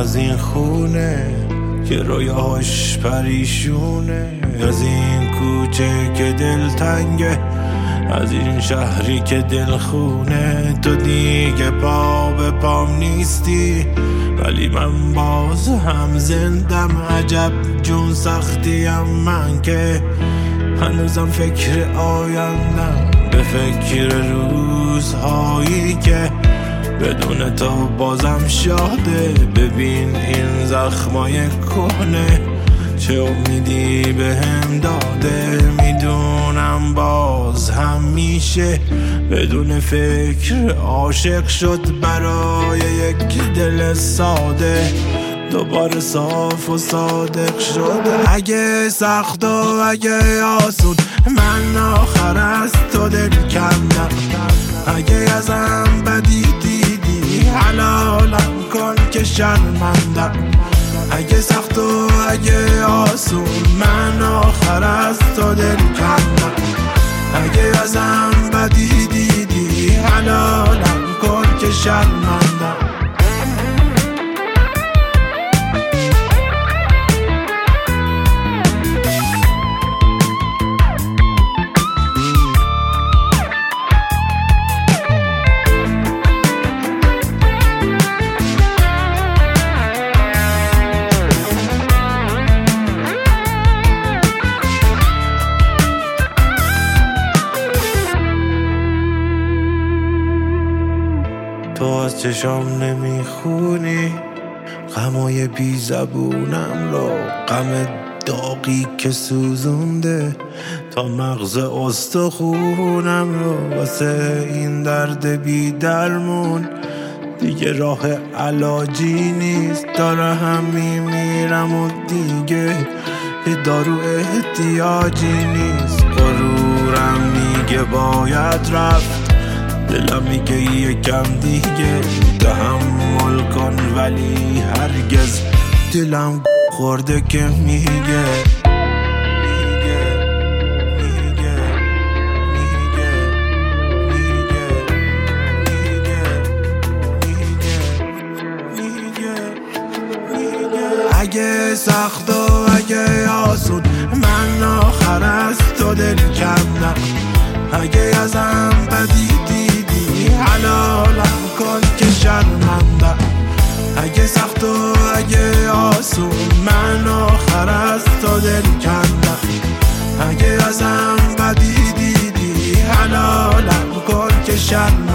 از این خونه که رویاش پریشونه، از این کوچه که دلتنگه، از این شهری که دلخونه. تو دیگه پا به پام نیستی ولی من باز هم زندم. عجب جون سختیم من که هنوزم فکر آیندم، به فکر روزهایی که بدون تو بازم شاده. ببین این زخمای کهنه چه امیدی به هم داده. میدونم باز هم میشه بدون فکر عاشق شد برای یک دل ساده، دوباره صاف و صادق شد. اگه سخت و اگه آسون من آخر از تو دل کندم، اگه ازم بدی دیدی حلالم کن که شرمندم. اگه سخت و اگه آسون من آخر از تو دل کندم، اگه ازم بدی دیدی حلالم کن که شرمندم. تو از چشام نمیخونی غمای بی زبونم رو، غم داغی که سوزونده تا مغز استخونم رو. واسه این درد بی درمون دیگه راه علاجی نیست، داره هم میمیرم و دیگه به دارو احتیاجی نیست. غرورم میگه باید رفت، دلم میگه یکم دیگه تحمل کن، ولی هرگز دلم خورده که میگه اگه سخت و اگه آسون من آخر از تو دل کندم، اگه ازم بدی دیدی حلالم کن که شرمندم. اگه سخت و اگه آسون من آخر از تو دل کندم، اگه ازم بدی دیدی حلالم کن که شرمندم.